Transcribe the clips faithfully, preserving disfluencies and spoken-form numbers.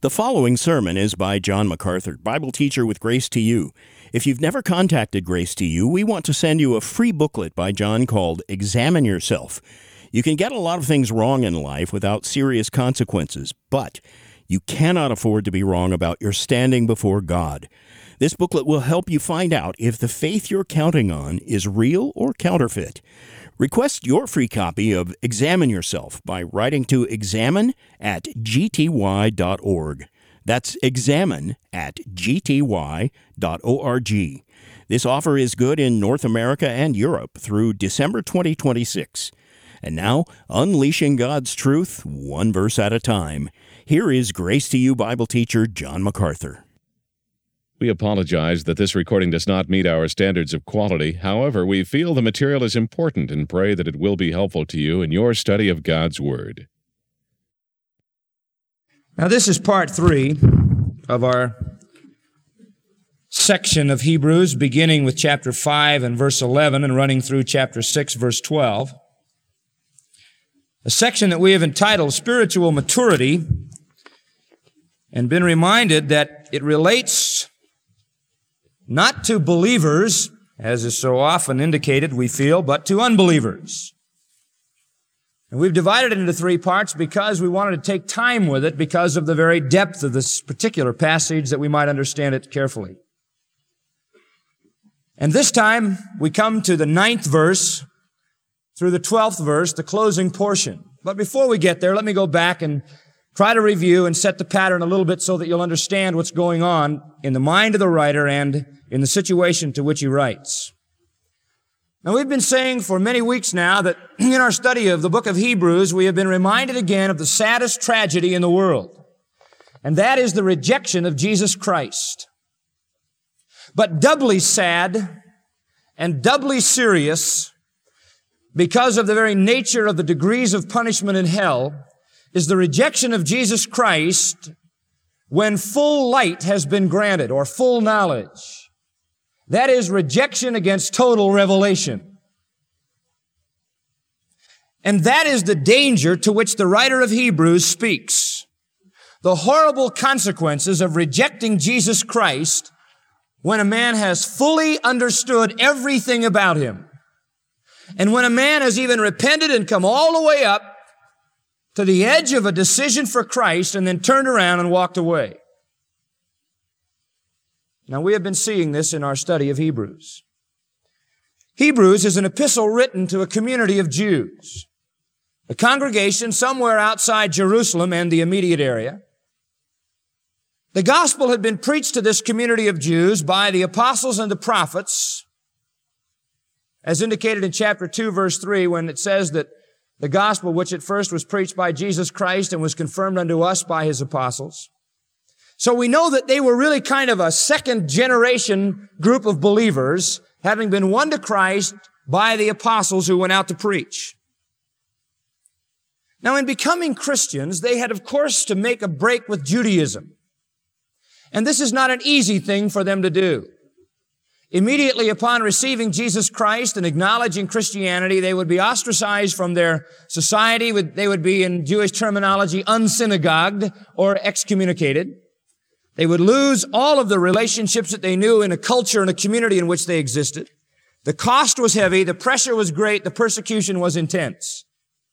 The following sermon is by John MacArthur, Bible teacher with Grace to You. If you've never contacted Grace to You, we want to send you a free booklet by John called Examine Yourself. You can get a lot of things wrong in life without serious consequences, but you cannot afford to be wrong about your standing before God. This booklet will help you find out if the faith you're counting on is real or counterfeit. Request your free copy of Examine Yourself by writing to examine at g t y dot org. That's examine at g t y dot org. This offer is good in North America and Europe through December twenty twenty-six. And now, unleashing God's truth, one verse at a time. Here is Grace to You Bible teacher John MacArthur. We apologize that this recording does not meet our standards of quality. However, we feel the material is important and pray that it will be helpful to you in your study of God's Word. Now, this is part three of our section of Hebrews, beginning with chapter five and verse eleven and running through chapter six, verse twelve. A section that we have entitled Spiritual Maturity, and been reminded that it relates not to believers, as is so often indicated, we feel, but to unbelievers. And we've divided it into three parts because we wanted to take time with it because of the very depth of this particular passage that we might understand it carefully. And this time we come to the ninth verse through the twelfth verse, the closing portion. But before we get there, let me go back and try to review and set the pattern a little bit so that you'll understand what's going on in the mind of the writer and in the situation to which he writes. Now, we've been saying for many weeks now that in our study of the book of Hebrews, we have been reminded again of the saddest tragedy in the world, and that is the rejection of Jesus Christ. But doubly sad and doubly serious because of the very nature of the degrees of punishment in hell is the rejection of Jesus Christ when full light has been granted, or full knowledge. That is rejection against total revelation. And that is the danger to which the writer of Hebrews speaks. The horrible consequences of rejecting Jesus Christ when a man has fully understood everything about Him. And when a man has even repented and come all the way up to the edge of a decision for Christ and then turned around and walked away. Now, we have been seeing this in our study of Hebrews. Hebrews is an epistle written to a community of Jews, a congregation somewhere outside Jerusalem and the immediate area. The gospel had been preached to this community of Jews by the apostles and the prophets, as indicated in chapter two, verse three, when it says that the gospel, which at first was preached by Jesus Christ and was confirmed unto us by His apostles. So we know that they were really kind of a second generation group of believers, having been won to Christ by the apostles who went out to preach. Now, in becoming Christians, they had, of course, to make a break with Judaism. And this is not an easy thing for them to do. Immediately upon receiving Jesus Christ and acknowledging Christianity, they would be ostracized from their society. They would be, in Jewish terminology, unsynagogued or excommunicated. They would lose all of the relationships that they knew in a culture and a community in which they existed. The cost was heavy, the pressure was great, the persecution was intense.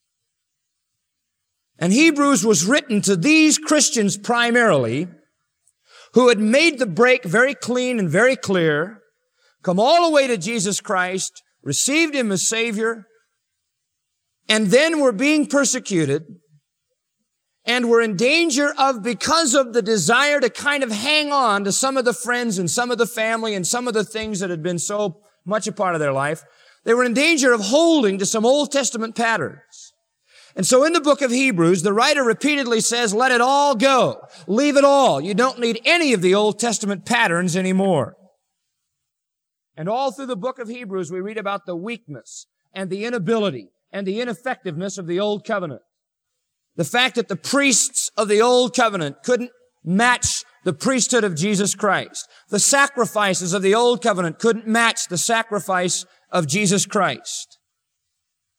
And Hebrews was written to these Christians primarily, who had made the break very clean and very clear, come all the way to Jesus Christ, received Him as Savior, and then were being persecuted, and were in danger of, because of the desire to kind of hang on to some of the friends and some of the family and some of the things that had been so much a part of their life, they were in danger of holding to some Old Testament patterns. And so in the book of Hebrews, the writer repeatedly says, let it all go. Leave it all. You don't need any of the Old Testament patterns anymore. And all through the book of Hebrews, we read about the weakness and the inability and the ineffectiveness of the Old Covenant. The fact that the priests of the Old Covenant couldn't match the priesthood of Jesus Christ. The sacrifices of the Old Covenant couldn't match the sacrifice of Jesus Christ.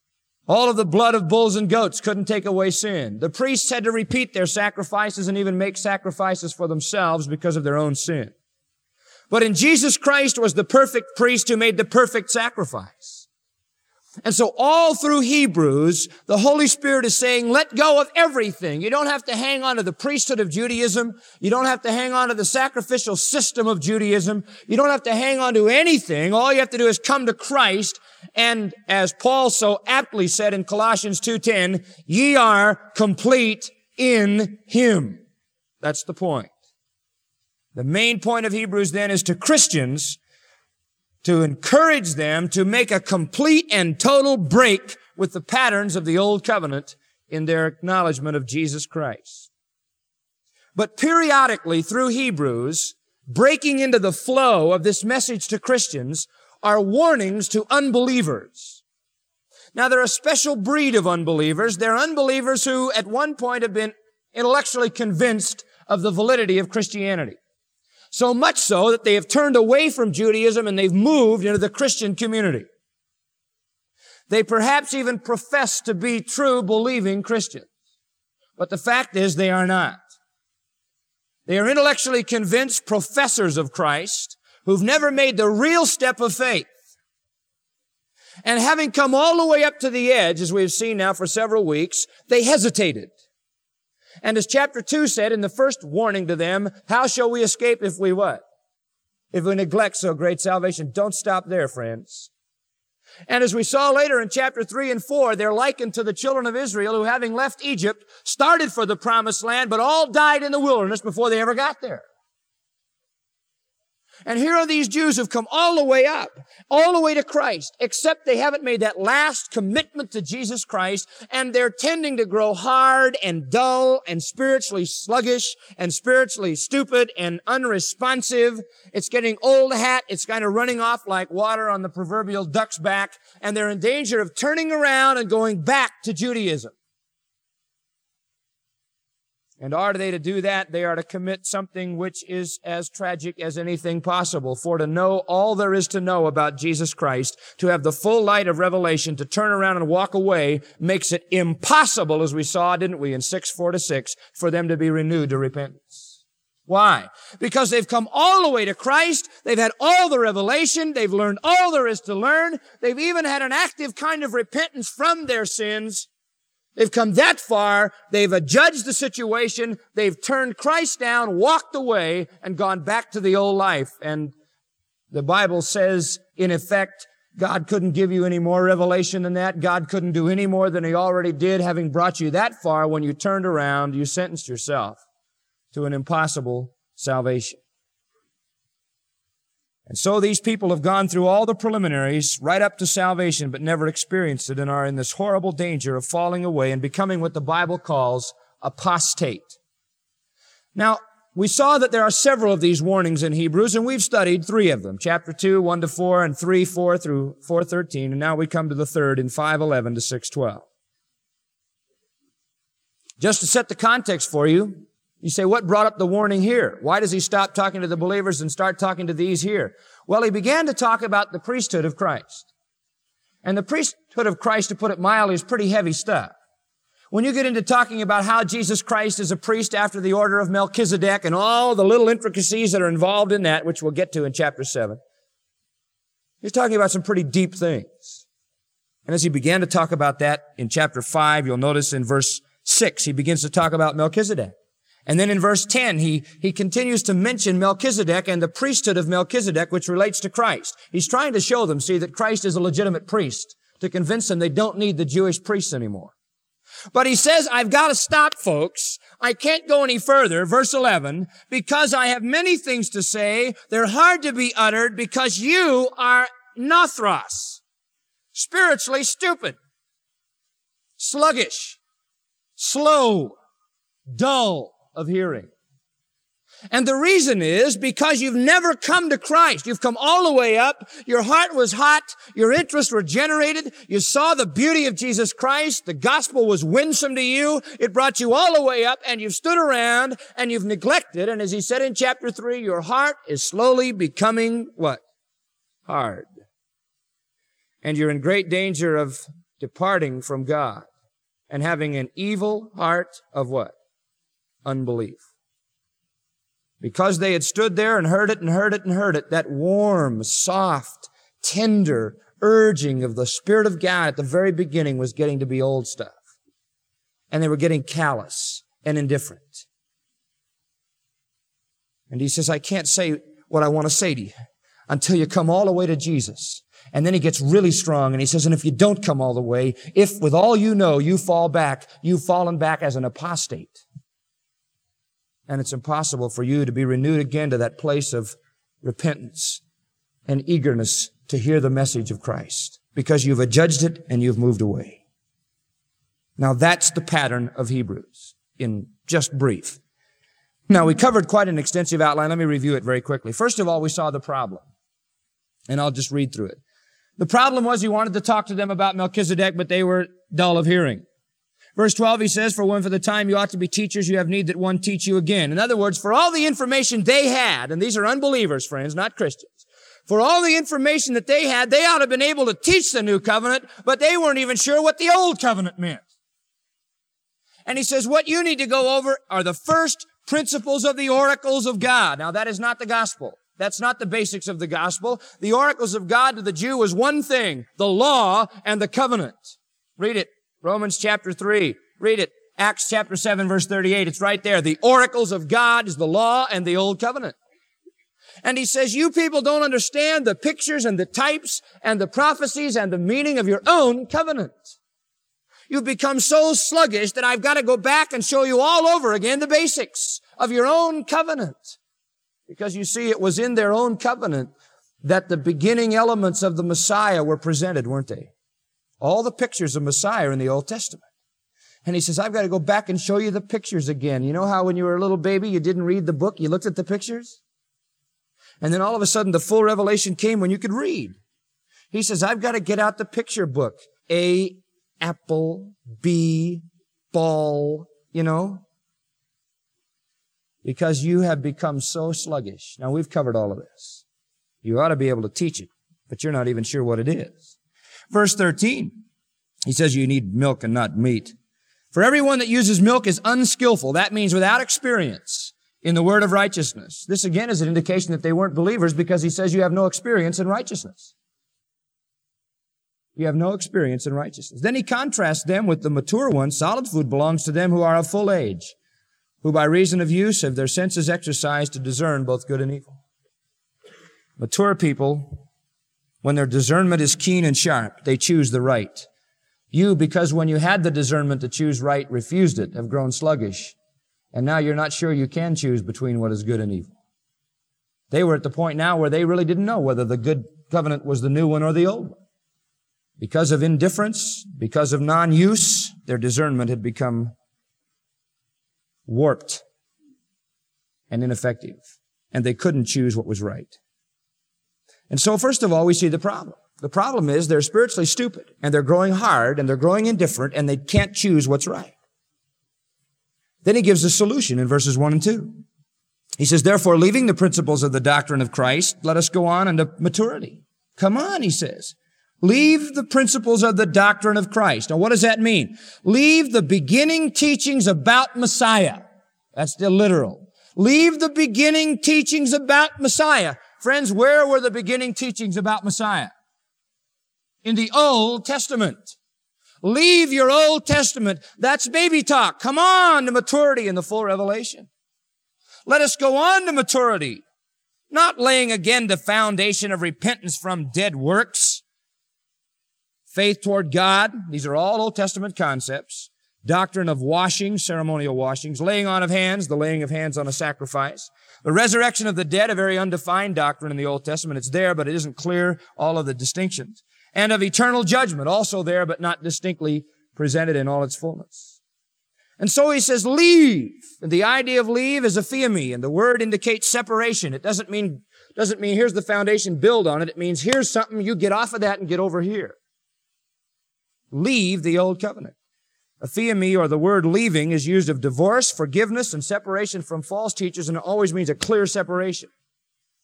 All of the blood of bulls and goats couldn't take away sin. The priests had to repeat their sacrifices and even make sacrifices for themselves because of their own sin. But in Jesus Christ was the perfect priest who made the perfect sacrifice. And so all through Hebrews, the Holy Spirit is saying, let go of everything. You don't have to hang on to the priesthood of Judaism. You don't have to hang on to the sacrificial system of Judaism. You don't have to hang on to anything. All you have to do is come to Christ. And as Paul so aptly said in Colossians two ten, ye are complete in Him. That's the point. The main point of Hebrews then is to Christians to encourage them to make a complete and total break with the patterns of the old covenant in their acknowledgement of Jesus Christ. But periodically through Hebrews, breaking into the flow of this message to Christians are warnings to unbelievers. Now, they're a special breed of unbelievers. They're unbelievers who at one point have been intellectually convinced of the validity of Christianity. So much so that they have turned away from Judaism and they've moved into the Christian community. They perhaps even profess to be true believing Christians. But the fact is they are not. They are intellectually convinced professors of Christ who've never made the real step of faith. And having come all the way up to the edge, as we've seen now for several weeks, they hesitated. And as chapter two said in the first warning to them, how shall we escape if we what? If we neglect so great salvation. Don't stop there, friends. And as we saw later in chapter three and four, they're likened to the children of Israel who, having left Egypt, started for the promised land, but all died in the wilderness before they ever got there. And here are these Jews who've come all the way up, all the way to Christ, except they haven't made that last commitment to Jesus Christ, and they're tending to grow hard and dull and spiritually sluggish and spiritually stupid and unresponsive. It's getting old hat. It's kind of running off like water on the proverbial duck's back, and they're in danger of turning around and going back to Judaism. And are they to do that? They are to commit something which is as tragic as anything possible. For to know all there is to know about Jesus Christ, to have the full light of revelation, to turn around and walk away, makes it impossible, as we saw, didn't we, in six, four to six, for them to be renewed to repentance. Why? Because they've come all the way to Christ. They've had all the revelation. They've learned all there is to learn. They've even had an active kind of repentance from their sins. They've come that far, they've adjudged the situation, they've turned Christ down, walked away, and gone back to the old life. And the Bible says, in effect, God couldn't give you any more revelation than that. God couldn't do any more than He already did. Having brought you that far, when you turned around, you sentenced yourself to an impossible salvation. And so these people have gone through all the preliminaries right up to salvation, but never experienced it and are in this horrible danger of falling away and becoming what the Bible calls apostate. Now, we saw that there are several of these warnings in Hebrews, and we've studied three of them. Chapter two, one to four, and three, four through four thirteen, and now we come to the third in five eleven to six twelve. Just to set the context for you, you say, what brought up the warning here? Why does he stop talking to the believers and start talking to these here? Well, he began to talk about the priesthood of Christ. And the priesthood of Christ, to put it mildly, is pretty heavy stuff. When you get into talking about how Jesus Christ is a priest after the order of Melchizedek and all the little intricacies that are involved in that, which we'll get to in chapter seven, he's talking about some pretty deep things. And as he began to talk about that in chapter five, you'll notice in verse six, he begins to talk about Melchizedek. And then in verse ten, he, he continues to mention Melchizedek and the priesthood of Melchizedek, which relates to Christ. He's trying to show them, see, that Christ is a legitimate priest, to convince them they don't need the Jewish priests anymore. But he says, I've got to stop, folks. I can't go any further, verse eleven, because I have many things to say. They're hard to be uttered because you are nothros, spiritually stupid, sluggish, slow, dull of hearing. And the reason is because you've never come to Christ. You've come all the way up. Your heart was hot. Your interests were generated. You saw the beauty of Jesus Christ. The gospel was winsome to you. It brought you all the way up, and you've stood around and you've neglected. And as he said in chapter three, your heart is slowly becoming what? Hard. And you're in great danger of departing from God and having an evil heart of what? Unbelief. Because they had stood there and heard it and heard it and heard it, that warm, soft, tender urging of the Spirit of God at the very beginning was getting to be old stuff. And they were getting callous and indifferent. And he says, I can't say what I want to say to you until you come all the way to Jesus. And then he gets really strong and he says, and if you don't come all the way, if with all you know you fall back, you've fallen back as an apostate. And it's impossible for you to be renewed again to that place of repentance and eagerness to hear the message of Christ because you've adjudged it and you've moved away. Now that's the pattern of Hebrews in just brief. Now we covered quite an extensive outline. Let me review it very quickly. First of all, we saw the problem. And I'll just read through it. The problem was he wanted to talk to them about Melchizedek, but they were dull of hearing. Verse twelve, he says, for when for the time you ought to be teachers, you have need that one teach you again. In other words, for all the information they had, and these are unbelievers, friends, not Christians. For all the information that they had, they ought to have been able to teach the new covenant, but they weren't even sure what the old covenant meant. And he says, what you need to go over are the first principles of the oracles of God. Now, that is not the gospel. That's not the basics of the gospel. The oracles of God to the Jew was one thing, the law and the covenant. Read it. Romans chapter three. Read it. Acts chapter seven, verse thirty-eight. It's right there. The oracles of God is the law and the old covenant. And he says, you people don't understand the pictures and the types and the prophecies and the meaning of your own covenant. You've become so sluggish that I've got to go back and show you all over again the basics of your own covenant. Because you see, it was in their own covenant that the beginning elements of the Messiah were presented, weren't they? All the pictures of Messiah are in the Old Testament. And he says, I've got to go back and show you the pictures again. You know how when you were a little baby, you didn't read the book, you looked at the pictures? And then all of a sudden, the full revelation came when you could read. He says, I've got to get out the picture book. A, apple, B, ball, you know? Because you have become so sluggish. Now, we've covered all of this. You ought to be able to teach it, but you're not even sure what it is. Verse thirteen, he says you need milk and not meat. For everyone that uses milk is unskillful. That means without experience in the word of righteousness. This again is an indication that they weren't believers because he says you have no experience in righteousness. You have no experience in righteousness. Then he contrasts them with the mature ones. Solid food belongs to them who are of full age, who by reason of use have their senses exercised to discern both good and evil. Mature people, when their discernment is keen and sharp, they choose the right. You, because when you had the discernment to choose right, refused it, have grown sluggish. And now you're not sure you can choose between what is good and evil. They were at the point now where they really didn't know whether the good covenant was the new one or the old one. Because of indifference, because of non-use, their discernment had become warped and ineffective. And they couldn't choose what was right. And so, first of all, we see the problem. The problem is they're spiritually stupid, and they're growing hard, and they're growing indifferent, and they can't choose what's right. Then he gives a solution in verses one and two. He says, therefore, leaving the principles of the doctrine of Christ, let us go on into maturity. Come on, he says. Leave the principles of the doctrine of Christ. Now, what does that mean? Leave the beginning teachings about Messiah. That's the literal. Leave the beginning teachings about Messiah. Friends, where were the beginning teachings about Messiah? In the Old Testament. Leave your Old Testament. That's baby talk. Come on to maturity in the full revelation. Let us go on to maturity. Not laying again the foundation of repentance from dead works. Faith toward God. These are all Old Testament concepts. Doctrine of washing, ceremonial washings. Laying on of hands, the laying of hands on a sacrifice. The resurrection of the dead, a very undefined doctrine in the Old Testament. It's there, but it isn't clear, all of the distinctions. And of eternal judgment, also there, but not distinctly presented in all its fullness. And so he says, leave. And the idea of leave is aphiemi, and the word indicates separation. It doesn't mean, doesn't mean here's the foundation, build on it. It means here's something, you get off of that and get over here. Leave the old covenant. Aphiemi, or the word leaving, is used of divorce, forgiveness, and separation from false teachers, and it always means a clear separation.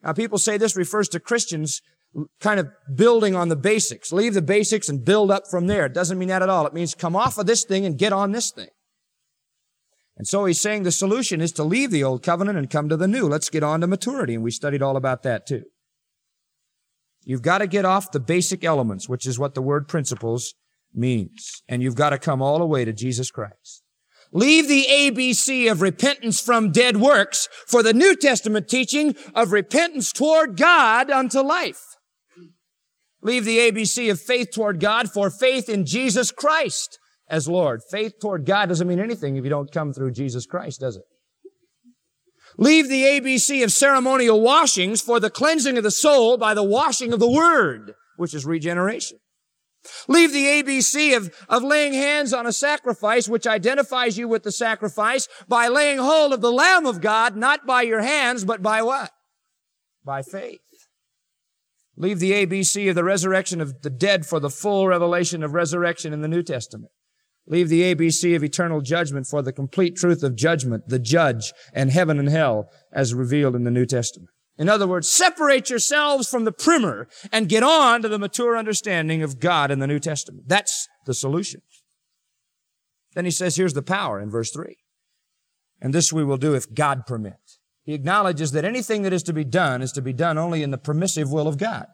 Now, people say this refers to Christians kind of building on the basics. Leave the basics and build up from there. It doesn't mean that at all. It means come off of this thing and get on this thing. And so he's saying the solution is to leave the old covenant and come to the new. Let's get on to maturity, and we studied all about that too. You've got to get off the basic elements, which is what the word principles means. And you've got to come all the way to Jesus Christ. Leave the A B C of repentance from dead works for the New Testament teaching of repentance toward God unto life. Leave the A B C of faith toward God for faith in Jesus Christ as Lord. Faith toward God doesn't mean anything if you don't come through Jesus Christ, does it? Leave the A B C of ceremonial washings for the cleansing of the soul by the washing of the Word, which is regeneration. Leave the A B C of, of laying hands on a sacrifice, which identifies you with the sacrifice, by laying hold of the Lamb of God, not by your hands, but by what? By faith. Leave the A B C of the resurrection of the dead for the full revelation of resurrection in the New Testament. Leave the A B C of eternal judgment for the complete truth of judgment, the judge, and heaven and hell as revealed in the New Testament. In other words, separate yourselves from the primer and get on to the mature understanding of God in the New Testament. That's the solution. Then he says, here's the power in verse three. And this we will do if God permit. He acknowledges that anything that is to be done is to be done only in the permissive will of God.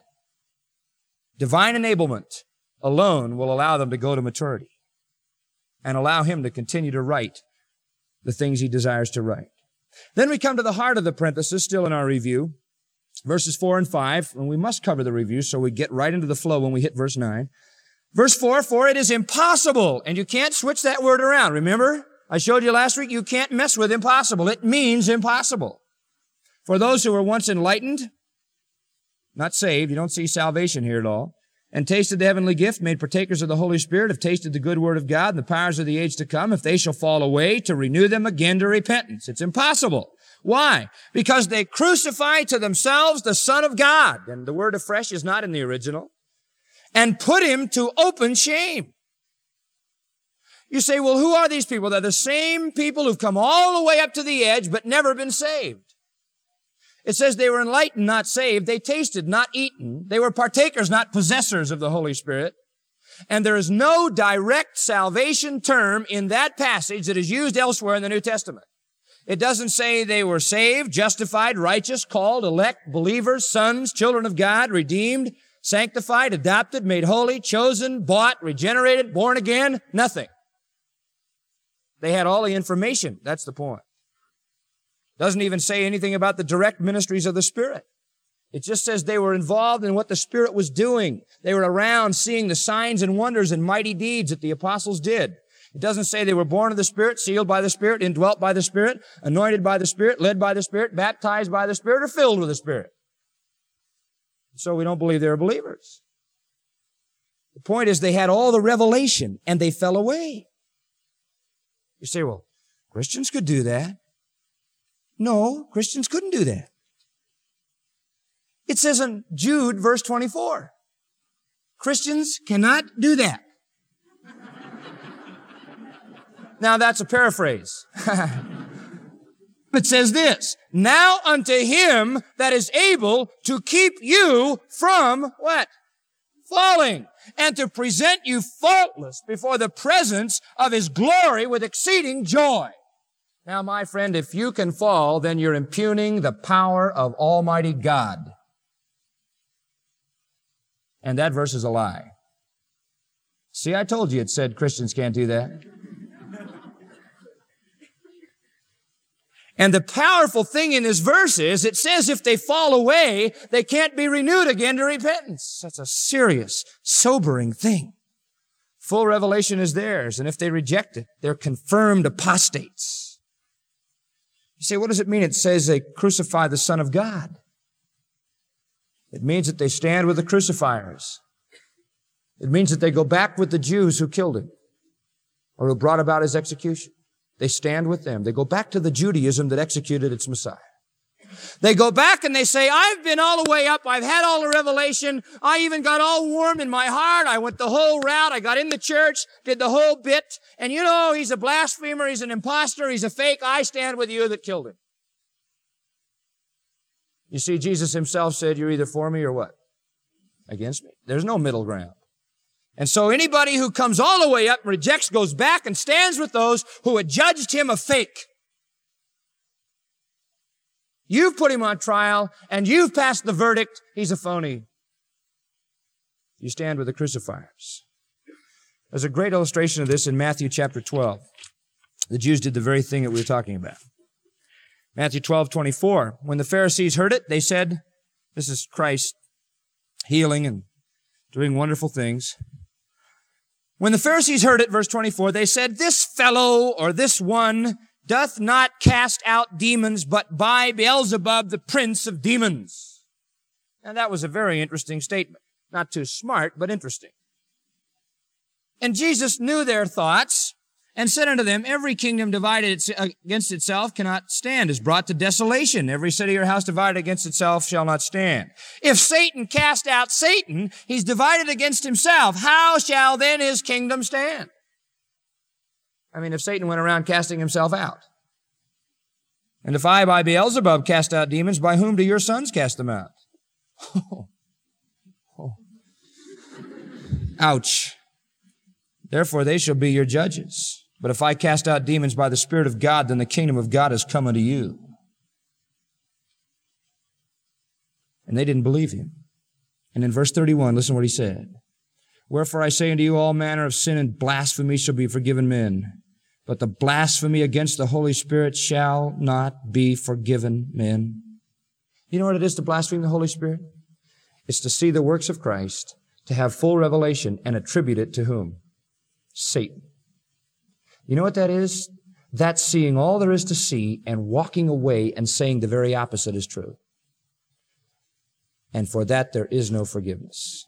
Divine enablement alone will allow them to go to maturity and allow him to continue to write the things he desires to write. Then we come to the heart of the parenthesis, still in our review, verses four and five, and we must cover the review so we get right into the flow when we hit verse nine. Verse four, for it is impossible, and you can't switch that word around. Remember, I showed you last week, you can't mess with impossible. It means impossible. For those who were once enlightened, not saved, you don't see salvation here at all, and tasted the heavenly gift, made partakers of the Holy Spirit, have tasted the good word of God and the powers of the age to come, if they shall fall away, to renew them again to repentance. It's impossible. Why? Because they crucify to themselves the Son of God, and the word afresh is not in the original, and put him to open shame. You say, well, who are these people? They're the same people who've come all the way up to the edge, but never been saved. It says they were enlightened, not saved. They tasted, not eaten. They were partakers, not possessors of the Holy Spirit. And there is no direct salvation term in that passage that is used elsewhere in the New Testament. It doesn't say they were saved, justified, righteous, called, elect, believers, sons, children of God, redeemed, sanctified, adopted, made holy, chosen, bought, regenerated, born again. Nothing. They had all the information. That's the point. Doesn't even say anything about the direct ministries of the Spirit. It just says they were involved in what the Spirit was doing. They were around seeing the signs and wonders and mighty deeds that the apostles did. It doesn't say they were born of the Spirit, sealed by the Spirit, indwelt by the Spirit, anointed by the Spirit, led by the Spirit, baptized by the Spirit, or filled with the Spirit. So we don't believe they were believers. The point is they had all the revelation and they fell away. You say, well, Christians could do that. No, Christians couldn't do that. It says in Jude, verse twenty-four, Christians cannot do that. Now that's a paraphrase. It says this, now unto him that is able to keep you from what? Falling, and to present you faultless before the presence of his glory with exceeding joy. Now, my friend, if you can fall, then you're impugning the power of Almighty God. And that verse is a lie. See, I told you it said Christians can't do that. And the powerful thing in this verse is it says if they fall away, they can't be renewed again to repentance. That's a serious, sobering thing. Full revelation is theirs, and if they reject it, they're confirmed apostates. You say, what does it mean? It says they crucify the Son of God. It means that they stand with the crucifiers. It means that they go back with the Jews who killed him or who brought about his execution. They stand with them. They go back to the Judaism that executed its Messiah. They go back and they say, I've been all the way up. I've had all the revelation. I even got all warm in my heart. I went the whole route. I got in the church, did the whole bit. And you know, he's a blasphemer. He's an imposter. He's a fake. I stand with you that killed him. You see, Jesus himself said, you're either for me or what? Against me. There's no middle ground. And so anybody who comes all the way up and rejects, goes back and stands with those who had judged him a fake. You've put him on trial and you've passed the verdict. He's a phony. You stand with the crucifiers. There's a great illustration of this in Matthew chapter twelve. The Jews did the very thing that we were talking about. Matthew twelve twenty-four. When the Pharisees heard it, they said, this is Christ healing and doing wonderful things. When the Pharisees heard it, verse twenty-four, they said, this fellow or this one doth not cast out demons, but by Beelzebub, the prince of demons. Now that was a very interesting statement. Not too smart, but interesting. And Jesus knew their thoughts and said unto them, every kingdom divided against itself cannot stand, is brought to desolation. Every city or house divided against itself shall not stand. If Satan cast out Satan, he's divided against himself. How shall then his kingdom stand? I mean, if Satan went around casting himself out. And if I by Beelzebub cast out demons, by whom do your sons cast them out? Oh. Oh. Ouch. Therefore they shall be your judges. But if I cast out demons by the Spirit of God, then the kingdom of God has come unto you. And they didn't believe him. And in verse thirty-one, listen to what he said. Wherefore I say unto you, all manner of sin and blasphemy shall be forgiven men, but the blasphemy against the Holy Spirit shall not be forgiven men. You know what it is to blaspheme the Holy Spirit? It's to see the works of Christ, to have full revelation, and attribute it to whom? Satan. You know what that is? That's seeing all there is to see and walking away and saying the very opposite is true. And for that there is no forgiveness.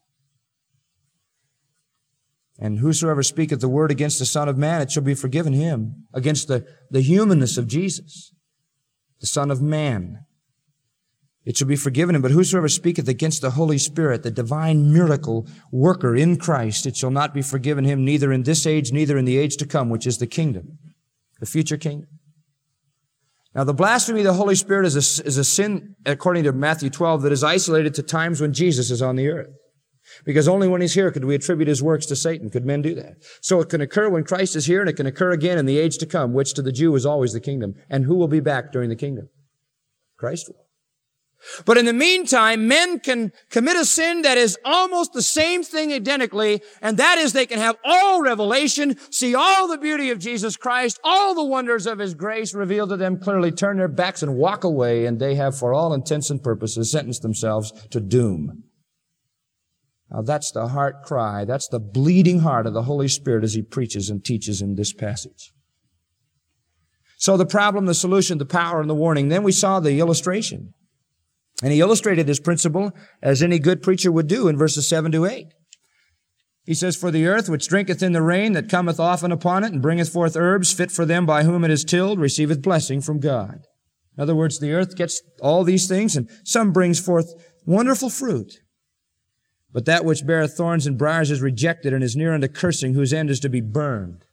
And whosoever speaketh the word against the Son of Man, it shall be forgiven him. Against the, the humanness of Jesus, the Son of Man, it shall be forgiven him. But whosoever speaketh against the Holy Spirit, the divine miracle worker in Christ, it shall not be forgiven him, neither in this age, neither in the age to come, which is the kingdom, the future kingdom. Now, the blasphemy of the Holy Spirit is a, is a sin, according to Matthew twelve, that is isolated to times when Jesus is on the earth. Because only when he's here could we attribute his works to Satan. Could men do that? So it can occur when Christ is here, and it can occur again in the age to come, which to the Jew is always the kingdom. And who will be back during the kingdom? Christ will. But in the meantime, men can commit a sin that is almost the same thing identically, and that is they can have all revelation, see all the beauty of Jesus Christ, all the wonders of his grace revealed to them clearly, turn their backs and walk away, and they have, for all intents and purposes, sentenced themselves to doom. Now that's the heart cry, that's the bleeding heart of the Holy Spirit as he preaches and teaches in this passage. So the problem, the solution, the power, and the warning. Then we saw the illustration. And he illustrated this principle as any good preacher would do in verses seven to eight. He says, for the earth which drinketh in the rain that cometh often upon it, and bringeth forth herbs fit for them by whom it is tilled, receiveth blessing from God. In other words, the earth gets all these things, and some brings forth wonderful fruit. But that which beareth thorns and briars is rejected, and is near unto cursing, whose end is to be burned.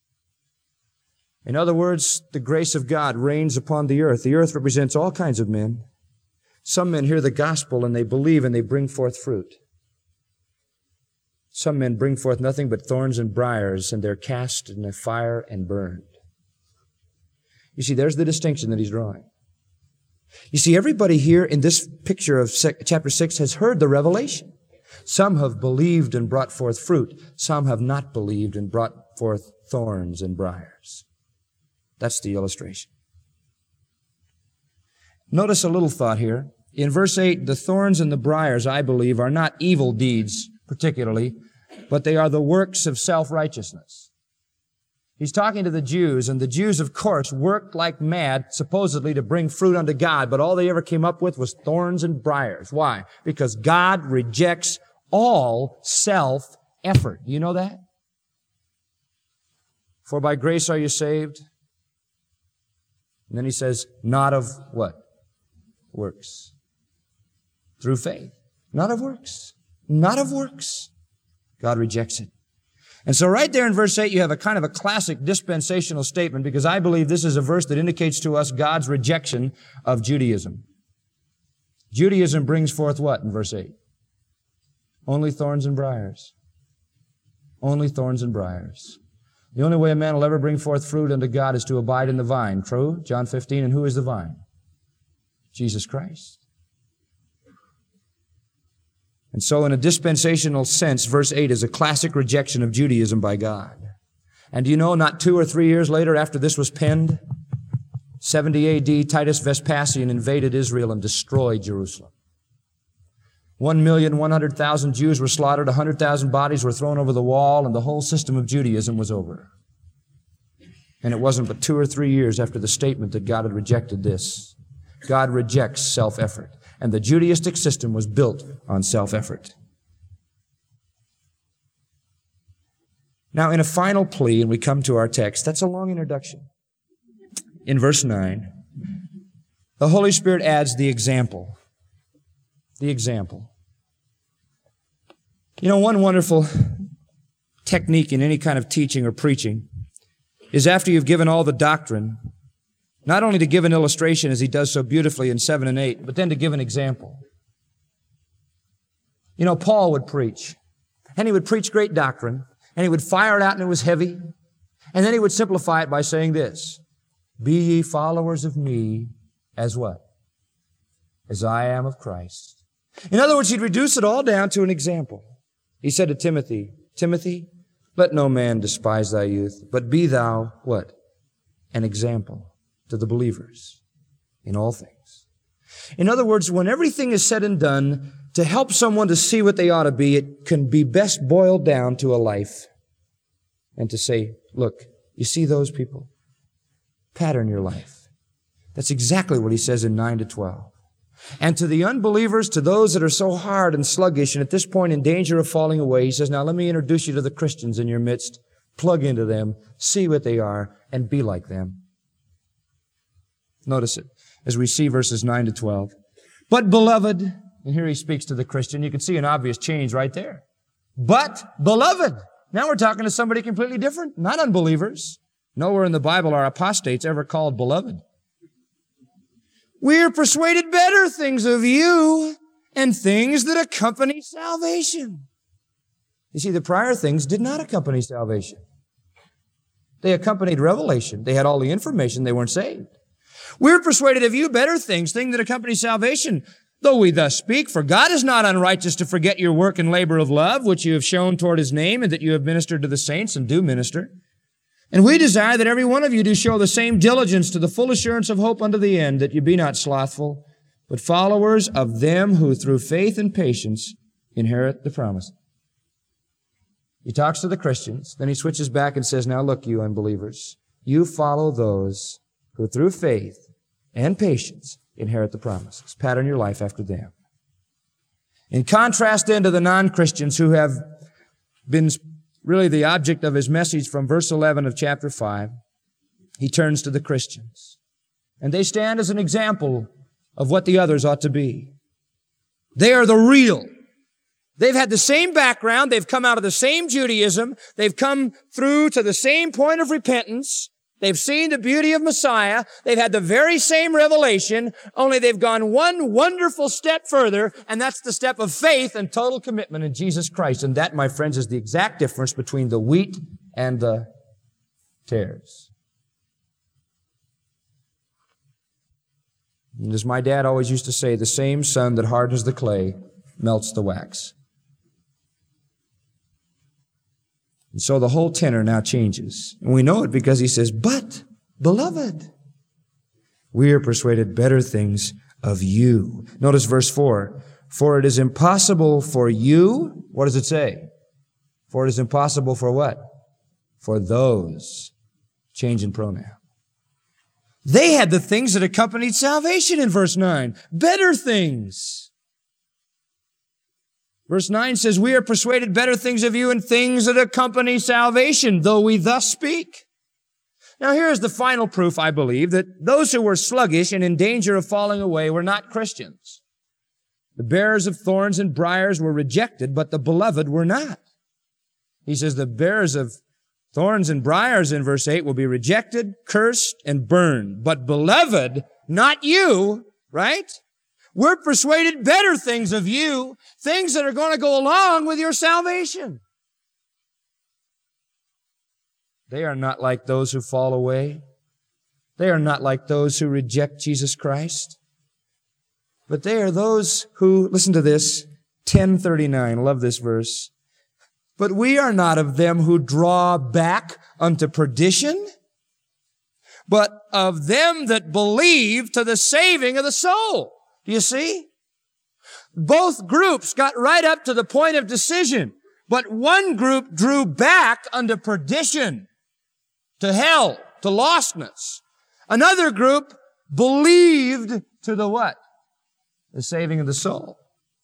In other words, the grace of God reigns upon the earth. The earth represents all kinds of men. Some men hear the gospel and they believe and they bring forth fruit. Some men bring forth nothing but thorns and briars, and they're cast in the fire and burned. You see, there's the distinction that he's drawing. You see, everybody here in this picture of chapter six has heard the revelation. Some have believed and brought forth fruit. Some have not believed and brought forth thorns and briars. That's the illustration. Notice a little thought here. In verse eight, the thorns and the briars, I believe, are not evil deeds particularly, but they are the works of self-righteousness. He's talking to the Jews, and the Jews, of course, worked like mad, supposedly to bring fruit unto God, but all they ever came up with was thorns and briars. Why? Because God rejects all self-effort. Do you know that? For by grace are you saved. And then he says, not of what? Works. Through faith. Not of works. Not of works. God rejects it. And so right there in verse eight, you have a kind of a classic dispensational statement, because I believe this is a verse that indicates to us God's rejection of Judaism. Judaism brings forth what in verse eight? Only thorns and briars. Only thorns and briars. The only way a man will ever bring forth fruit unto God is to abide in the vine. True? John fifteen, and who is the vine? Jesus Christ. And so in a dispensational sense, verse eight is a classic rejection of Judaism by God. And do you know, not two or three years later after this was penned, seventy A D, Titus Vespasian invaded Israel and destroyed Jerusalem. One million, one hundred thousand Jews were slaughtered, a hundred thousand bodies were thrown over the wall, and the whole system of Judaism was over. And it wasn't but two or three years after the statement that God had rejected this. God rejects self-effort. And the Judaistic system was built on self-effort. Now, in a final plea, and we come to our text, that's a long introduction. In verse nine, the Holy Spirit adds the example. The example. You know, one wonderful technique in any kind of teaching or preaching is after you've given all the doctrine, not only to give an illustration as he does so beautifully in seven and eight, but then to give an example. You know, Paul would preach, and he would preach great doctrine, and he would fire it out and it was heavy, and then he would simplify it by saying this, be ye followers of me as what? As I am of Christ. In other words, he'd reduce it all down to an example. He said to Timothy, Timothy, let no man despise thy youth, but be thou, what? An example to the believers in all things. In other words, when everything is said and done, to help someone to see what they ought to be, it can be best boiled down to a life. And to say, look, you see those people? Pattern your life. That's exactly what he says in nine to twelve. And to the unbelievers, to those that are so hard and sluggish and at this point in danger of falling away, he says, now let me introduce you to the Christians in your midst. Plug into them, see what they are, and be like them. Notice it as we see verses nine to twelve. But beloved, and here he speaks to the Christian, you can see an obvious change right there. But beloved, now we're talking to somebody completely different, not unbelievers. Nowhere in the Bible are apostates ever called beloved. We are persuaded better things of you and things that accompany salvation. You see, the prior things did not accompany salvation. They accompanied revelation. They had all the information. They weren't saved. We're persuaded of you better things, things that accompany salvation. Though we thus speak, for God is not unrighteous to forget your work and labor of love, which you have shown toward his name, and that you have ministered to the saints and do minister. And we desire that every one of you do show the same diligence to the full assurance of hope unto the end, that you be not slothful, but followers of them who through faith and patience inherit the promise. He talks to the Christians, then he switches back and says, now look, you unbelievers, you follow those who through faith and patience inherit the promises. Pattern your life after them. In contrast then to the non-Christians who have been really the object of his message from verse eleven of chapter five, he turns to the Christians. And they stand as an example of what the others ought to be. They are the real. They've had the same background. They've come out of the same Judaism. They've come through to the same point of repentance. They've seen the beauty of Messiah. They've had the very same revelation, only they've gone one wonderful step further, and that's the step of faith and total commitment in Jesus Christ. And that, my friends, is the exact difference between the wheat and the tares. And as my dad always used to say, the same sun that hardens the clay melts the wax. And so the whole tenor now changes. And we know it because he says, but, beloved, we are persuaded better things of you. Notice verse four. For it is impossible for you, what does it say? For it is impossible for what? For those. Change in pronoun. They had the things that accompanied salvation in verse nine. Better things. Verse nine says, we are persuaded better things of you and things that accompany salvation, though we thus speak. Now here is the final proof, I believe, that those who were sluggish and in danger of falling away were not Christians. The bearers of thorns and briars were rejected, but the beloved were not. He says the bearers of thorns and briars in verse eight will be rejected, cursed, and burned. But beloved, not you, right? We're persuaded better things of you, things that are going to go along with your salvation. They are not like those who fall away. They are not like those who reject Jesus Christ. But they are those who, listen to this, ten thirty-nine, love this verse. But we are not of them who draw back unto perdition, but of them that believe to the saving of the soul. Do you see? Both groups got right up to the point of decision, but one group drew back unto perdition, to hell, to lostness. Another group believed to the what? The saving of the soul.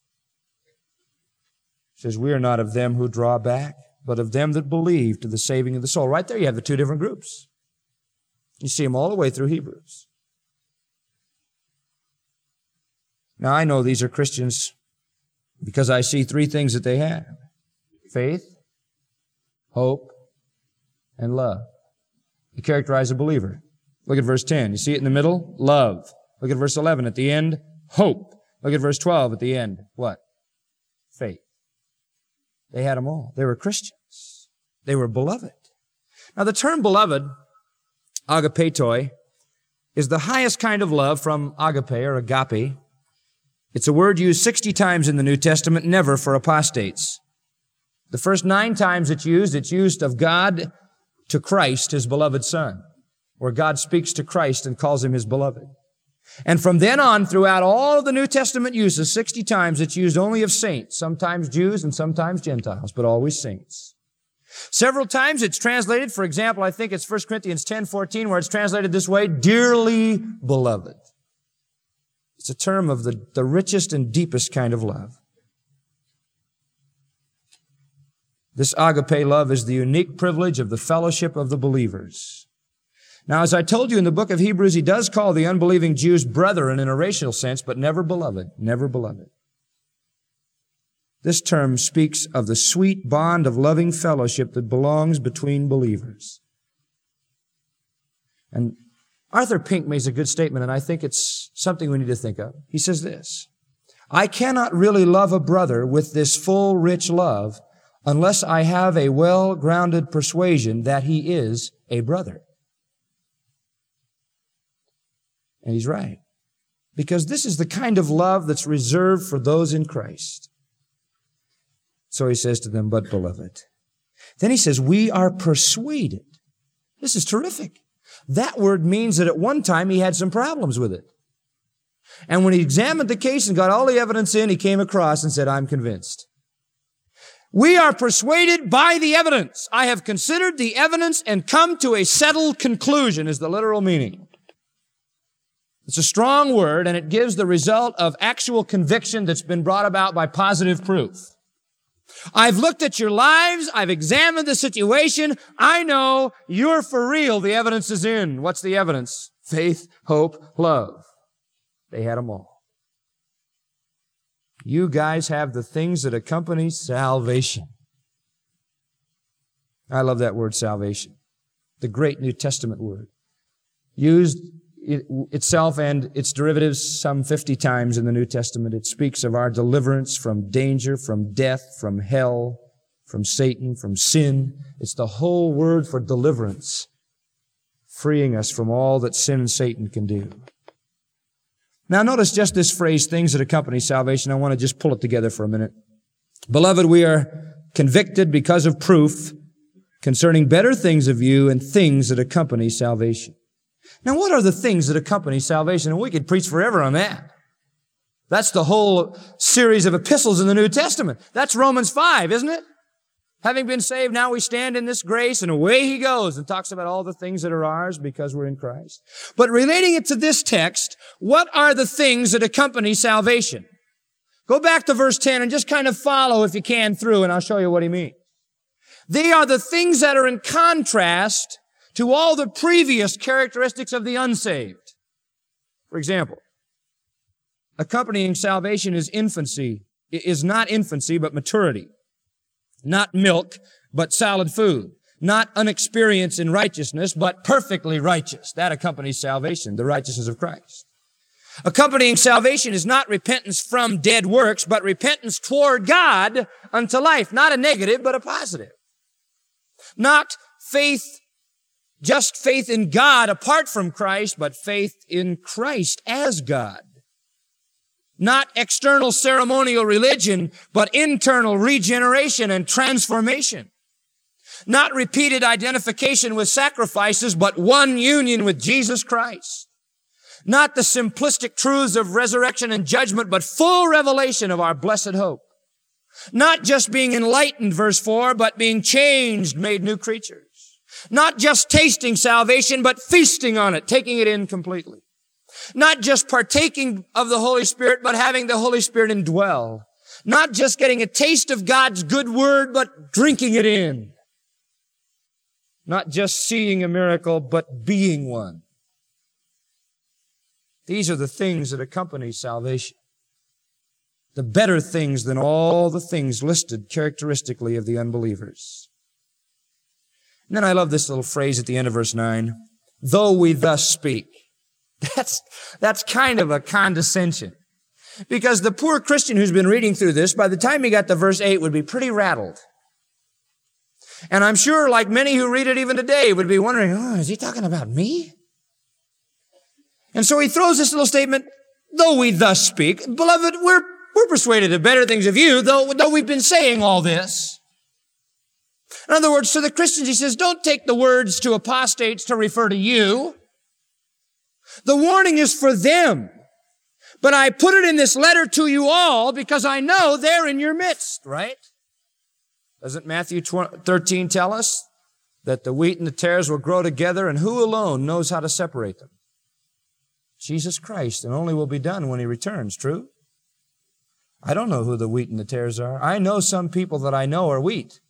It says, we are not of them who draw back, but of them that believe to the saving of the soul. Right there you have the two different groups. You see them all the way through Hebrews. Now I know these are Christians because I see three things that they have. Faith, hope, and love. You characterize a believer. Look at verse ten. You see it in the middle? Love. Look at verse eleven. At the end, hope. Look at verse twelve. At the end, what? Faith. They had them all. They were Christians. They were beloved. Now the term beloved, agapetoi, is the highest kind of love from agape or agape. It's a word used sixty times in the New Testament, never for apostates. The first nine times it's used, it's used of God to Christ, His beloved Son, where God speaks to Christ and calls Him His beloved. And from then on, throughout all of the New Testament uses, sixty times it's used only of saints, sometimes Jews and sometimes Gentiles, but always saints. Several times it's translated, for example, I think it's First Corinthians ten fourteen, where it's translated this way, dearly beloved. It's a term of the, the richest and deepest kind of love. This agape love is the unique privilege of the fellowship of the believers. Now, as I told you in the book of Hebrews, he does call the unbelieving Jews brethren in a racial sense, but never beloved, never beloved. This term speaks of the sweet bond of loving fellowship that belongs between believers. And Arthur Pink makes a good statement, and I think it's something we need to think of. He says this, I cannot really love a brother with this full, rich love unless I have a well-grounded persuasion that he is a brother. And he's right. Because this is the kind of love that's reserved for those in Christ. So he says to them, but beloved. Then he says, we are persuaded. This is terrific. That word means that at one time he had some problems with it. And when he examined the case and got all the evidence in, he came across and said, I'm convinced. We are persuaded by the evidence. I have considered the evidence and come to a settled conclusion is the literal meaning. It's a strong word, and it gives the result of actual conviction that's been brought about by positive proof. I've looked at your lives. I've examined the situation. I know you're for real. The evidence is in. What's the evidence? Faith, hope, love. They had them all. You guys have the things that accompany salvation. I love that word, salvation. The great New Testament word. Used it, itself and its derivatives some fifty times in the New Testament. It speaks of our deliverance from danger, from death, from hell, from Satan, from sin. It's the whole word for deliverance, freeing us from all that sin and Satan can do. Now notice just this phrase, things that accompany salvation. I want to just pull it together for a minute. Beloved, we are convicted because of proof concerning better things of you and things that accompany salvation. Now what are the things that accompany salvation? And we could preach forever on that. That's the whole series of epistles in the New Testament. That's Romans five, isn't it? Having been saved, now we stand in this grace, and away he goes and talks about all the things that are ours because we're in Christ. But relating it to this text, what are the things that accompany salvation? Go back to verse ten and just kind of follow, if you can, through, and I'll show you what he means. They are the things that are in contrast to all the previous characteristics of the unsaved. For example, accompanying salvation is infancy, is not infancy, but maturity. Not milk, but solid food. Not unexperienced in righteousness, but perfectly righteous. That accompanies salvation, the righteousness of Christ. Accompanying salvation is not repentance from dead works, but repentance toward God unto life. Not a negative, but a positive. Not faith, just faith in God apart from Christ, but faith in Christ as God. Not external ceremonial religion, but internal regeneration and transformation. Not repeated identification with sacrifices, but one union with Jesus Christ. Not the simplistic truths of resurrection and judgment, but full revelation of our blessed hope. Not just being enlightened, verse four, but being changed, made new creatures. Not just tasting salvation, but feasting on it, taking it in completely. Not just partaking of the Holy Spirit, but having the Holy Spirit indwell. Not just getting a taste of God's good word, but drinking it in. Not just seeing a miracle, but being one. These are the things that accompany salvation. The better things than all the things listed characteristically of the unbelievers. And then I love this little phrase at the end of verse nine. Though we thus speak. That's, that's kind of a condescension. Because the poor Christian who's been reading through this, by the time he got to verse eight, would be pretty rattled. And I'm sure, like many who read it even today, would be wondering, oh, is he talking about me? And so he throws this little statement, though we thus speak. Beloved, we're, we're persuaded of better things of you, though, though we've been saying all this. In other words, to the Christians, he says, don't take the words to apostates to refer to you. The warning is for them. But I put it in this letter to you all because I know they're in your midst, right? Doesn't Matthew thirteen tell us that the wheat and the tares will grow together, and who alone knows how to separate them? Jesus Christ, and only will be done when He returns, true? I don't know who the wheat and the tares are. I know some people that I know are wheat.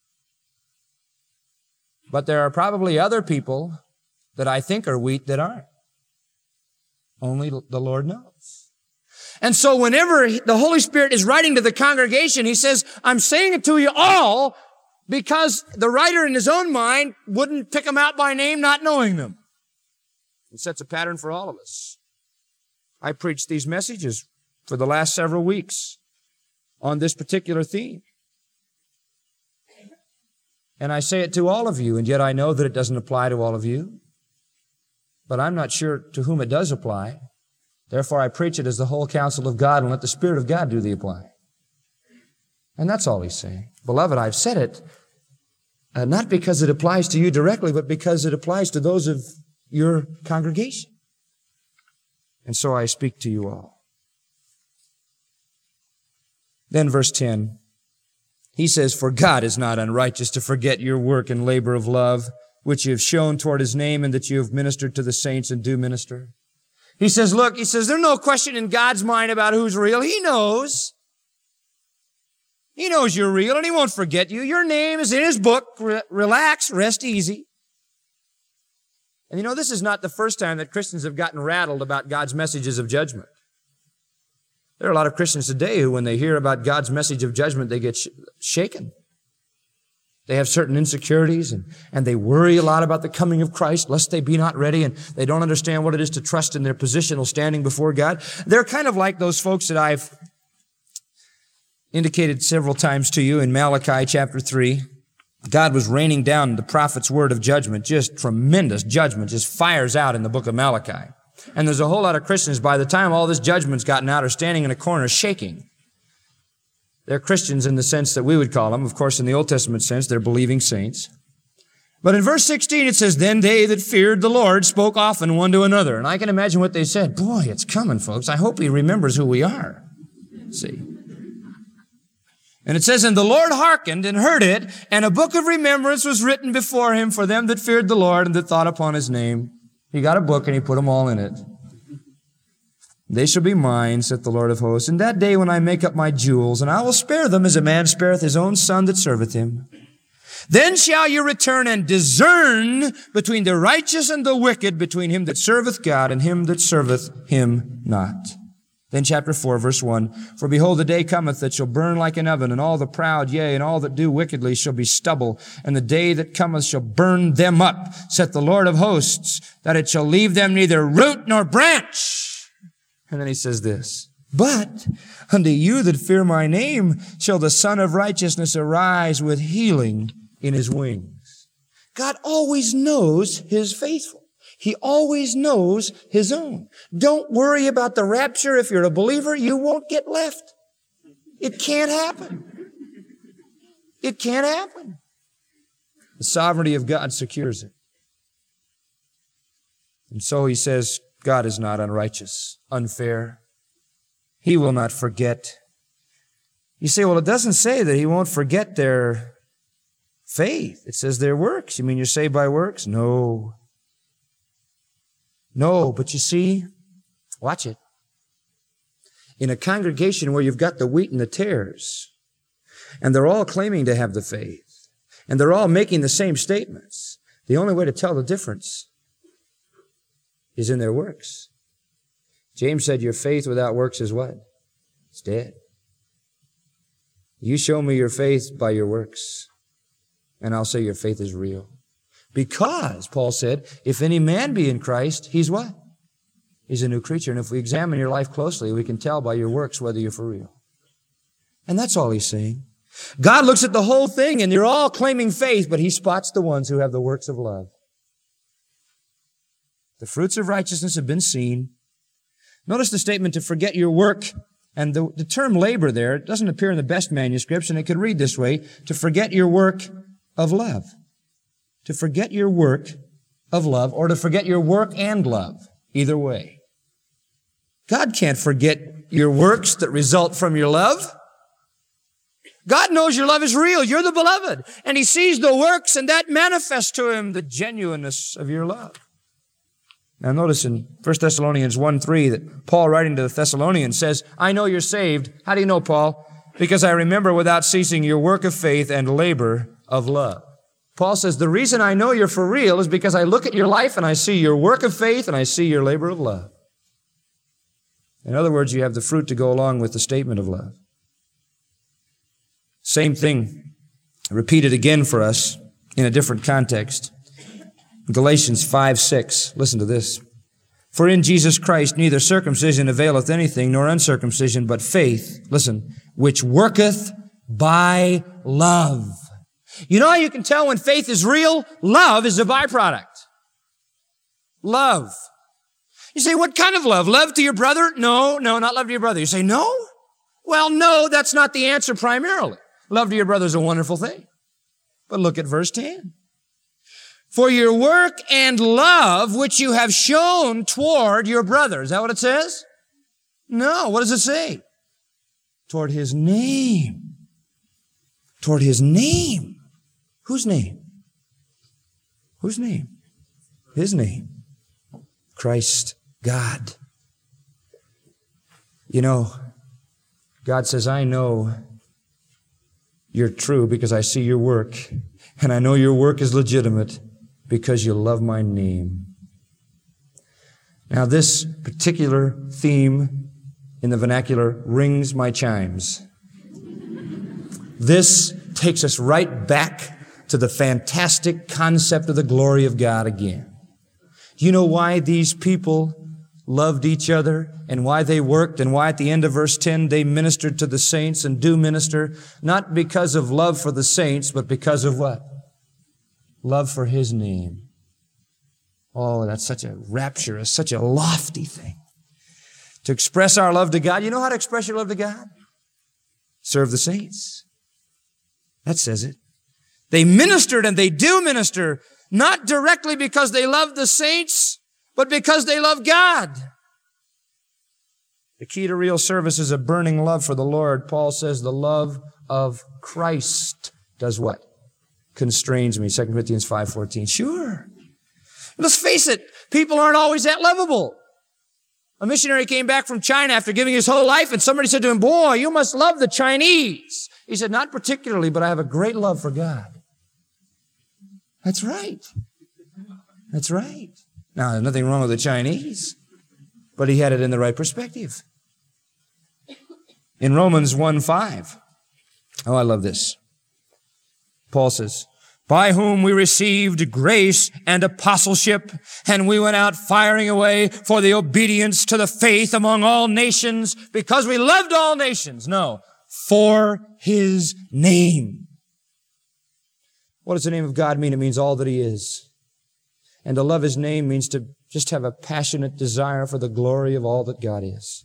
But there are probably other people that I think are wheat that aren't. Only the Lord knows. And so whenever the Holy Spirit is writing to the congregation, He says, I'm saying it to you all because the writer in his own mind wouldn't pick them out by name, not knowing them. It sets a pattern for all of us. I preached these messages for the last several weeks on this particular theme. And I say it to all of you, and yet I know that it doesn't apply to all of you. But I'm not sure to whom it does apply. Therefore, I preach it as the whole counsel of God and let the Spirit of God do the applying. And that's all He's saying. Beloved, I've said it uh, not because it applies to you directly, but because it applies to those of your congregation. And so I speak to you all. Then verse ten, he says, for God is not unrighteous to forget your work and labor of love, which you have shown toward His name and that you have ministered to the saints and do minister. He says, look, he says, there's no question in God's mind about who's real. He knows. He knows you're real and He won't forget you. Your name is in His book. Re- relax, rest easy. And you know, this is not the first time that Christians have gotten rattled about God's messages of judgment. There are a lot of Christians today who, when they hear about God's message of judgment, they get sh- shaken. They have certain insecurities and, and they worry a lot about the coming of Christ, lest they be not ready, and they don't understand what it is to trust in their positional standing before God. They're kind of like those folks that I've indicated several times to you in Malachi chapter three. God was raining down the prophet's word of judgment, just tremendous judgment, just fires out in the book of Malachi. And there's a whole lot of Christians, by the time all this judgment's gotten out, are standing in a corner shaking. They're Christians in the sense that we would call them. Of course, in the Old Testament sense, they're believing saints. But in verse sixteen, it says, then they that feared the Lord spoke often one to another. And I can imagine what they said. Boy, it's coming, folks. I hope He remembers who we are. See? And it says, and the Lord hearkened and heard it, and a book of remembrance was written before Him for them that feared the Lord and that thought upon His name. He got a book and He put them all in it. They shall be mine, saith the Lord of hosts, in that day when I make up my jewels, and I will spare them as a man spareth his own son that serveth him. Then shall you return and discern between the righteous and the wicked, between him that serveth God and him that serveth Him not. Then chapter four, verse one, for behold, the day cometh that shall burn like an oven, and all the proud, yea, and all that do wickedly shall be stubble. And the day that cometh shall burn them up, saith the Lord of hosts, that it shall leave them neither root nor branch. And then he says this, but unto you that fear my name shall the Son of Righteousness arise with healing in his wings. God always knows his faithful. He always knows his own. Don't worry about the rapture. If you're a believer, you won't get left. It can't happen. It can't happen. The sovereignty of God secures it. And so he says, God is not unrighteous, unfair. He will not forget. You say, well, it doesn't say that he won't forget their faith. It says their works. You mean you're saved by works? No. No, but you see, watch it. In a congregation where you've got the wheat and the tares, and they're all claiming to have the faith, and they're all making the same statements, the only way to tell the difference is in their works. James said, your faith without works is what? It's dead. You show me your faith by your works, and I'll say your faith is real. Because, Paul said, if any man be in Christ, he's what? He's a new creature. And if we examine your life closely, we can tell by your works whether you're for real. And that's all he's saying. God looks at the whole thing, and you're all claiming faith, but he spots the ones who have the works of love. The fruits of righteousness have been seen. Notice the statement to forget your work. And the, the term labor there, it doesn't appear in the best manuscripts, and it could read this way, to forget your work of love. To forget your work of love, or to forget your work and love. Either way. God can't forget your works that result from your love. God knows your love is real. You're the beloved. And he sees the works, and that manifests to him the genuineness of your love. Now notice in First Thessalonians one three that Paul, writing to the Thessalonians, says, I know you're saved. How do you know, Paul? Because I remember without ceasing your work of faith and labor of love. Paul says, the reason I know you're for real is because I look at your life and I see your work of faith and I see your labor of love. In other words, you have the fruit to go along with the statement of love. Same thing repeated again for us in a different context. Galatians five six. Listen to this. For in Jesus Christ neither circumcision availeth anything, nor uncircumcision, but faith, listen, which worketh by love. You know how you can tell when faith is real? Love is a byproduct. Love. You say, what kind of love? Love to your brother? No, no, not love to your brother. You say, no? Well, no, that's not the answer primarily. Love to your brother is a wonderful thing. But look at verse ten. For your work and love which you have shown toward your brother. Is that what it says? No. What does it say? Toward his name. Toward his name. Whose name? Whose name? His name. Christ, God. You know, God says, I know you're true because I see your work, and I know your work is legitimate because you love my name. Now, this particular theme in the vernacular rings my chimes. This takes us right back to the fantastic concept of the glory of God again. Do you know why these people loved each other and why they worked and why at the end of verse ten they ministered to the saints and do minister? Not because of love for the saints, but because of what? Love for his name. Oh, that's such a rapturous, such a lofty thing. To express our love to God. You know how to express your love to God? Serve the saints. That says it. They ministered and they do minister, not directly because they love the saints, but because they love God. The key to real service is a burning love for the Lord. Paul says the love of Christ does what? Constrains me. Second Corinthians five fourteen. Sure. Let's face it, people aren't always that lovable. A missionary came back from China after giving his whole life, and somebody said to him, boy, you must love the Chinese. He said, not particularly, but I have a great love for God. That's right. That's right. Now, there's nothing wrong with the Chinese, but he had it in the right perspective. In Romans one five, oh, I love this. Paul says, by whom we received grace and apostleship, and we went out firing away for the obedience to the faith among all nations, because we loved all nations. No, for His name. What does the name of God mean? It means all that He is. And to love His name means to just have a passionate desire for the glory of all that God is.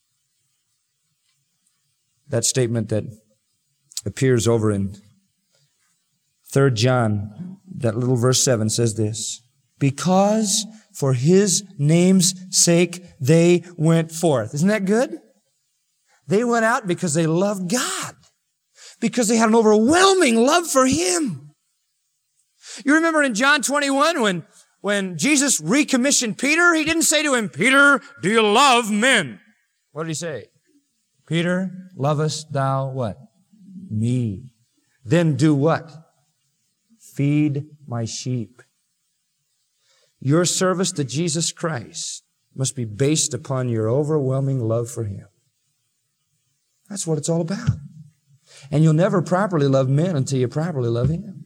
That statement that appears over in Third John, that little verse seven says this, because for His name's sake they went forth. Isn't that good? They went out because they loved God, because they had an overwhelming love for Him. You remember in John twenty-one when, when Jesus recommissioned Peter, He didn't say to him, Peter, do you love men? What did He say? Peter, lovest thou what? Me. Then do what? Feed my sheep. Your service to Jesus Christ must be based upon your overwhelming love for Him. That's what it's all about. And you'll never properly love men until you properly love Him.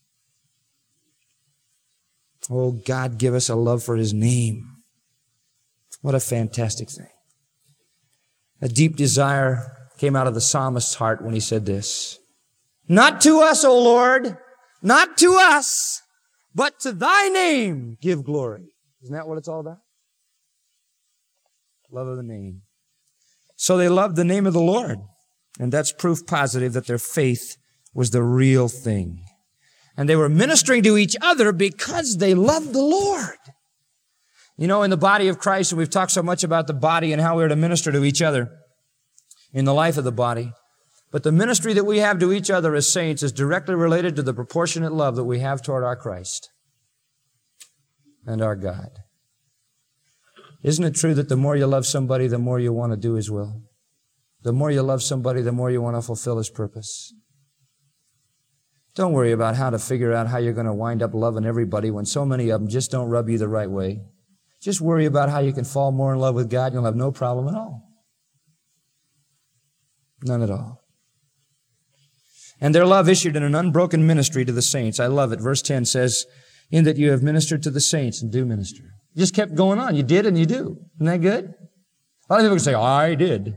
Oh, God, give us a love for His name. What a fantastic thing. A deep desire came out of the psalmist's heart when he said this, not to us, O Lord, not to us, but to Thy name give glory. Isn't that what it's all about? Love of the name. So they loved the name of the Lord. And that's proof positive that their faith was the real thing. And they were ministering to each other because they loved the Lord. You know, in the body of Christ, and we've talked so much about the body and how we're to minister to each other in the life of the body, but the ministry that we have to each other as saints is directly related to the proportionate love that we have toward our Christ and our God. Isn't it true that the more you love somebody, the more you want to do His will? The more you love somebody, the more you want to fulfill His purpose. Don't worry about how to figure out how you're going to wind up loving everybody when so many of them just don't rub you the right way. Just worry about how you can fall more in love with God and you'll have no problem at all. None at all. And their love issued in an unbroken ministry to the saints. I love it. Verse ten says, in that you have ministered to the saints and do minister. You just kept going on. You did and you do. Isn't that good? A lot of people can say, I did.